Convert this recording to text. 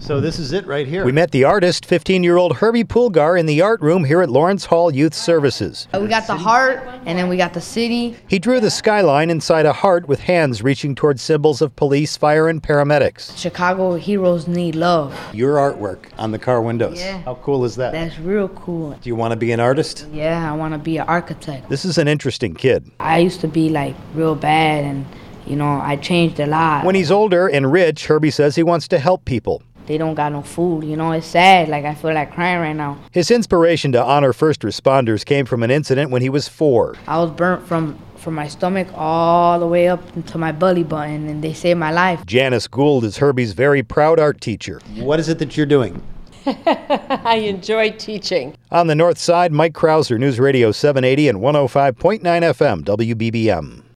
So this is it right here. We met the artist, 15-year-old Herbie Pulgar, in the art room here at Lawrence Hall Youth Services. We got the heart, and then we got the city. He drew the skyline inside a heart with hands reaching towards symbols of police, fire, and paramedics. Chicago heroes need love. Your artwork on the car windows. Yeah. How cool is that? That's real cool. Do you want to be an artist? Yeah, I want to be an architect. This is an interesting kid. I used to be like real bad, and I changed a lot. When he's older and rich, Herbie says he wants to help people. They don't got no food, it's sad. Like, I feel like crying right now. His inspiration to honor first responders came from an incident when he was 4. I was burnt from my stomach all the way up into my belly button, and they saved my life. Janice Gould is Herbie's very proud art teacher. What is it that you're doing? I enjoy teaching. On the north side, Mike Krauser, News Radio 780 and 105.9 FM, WBBM.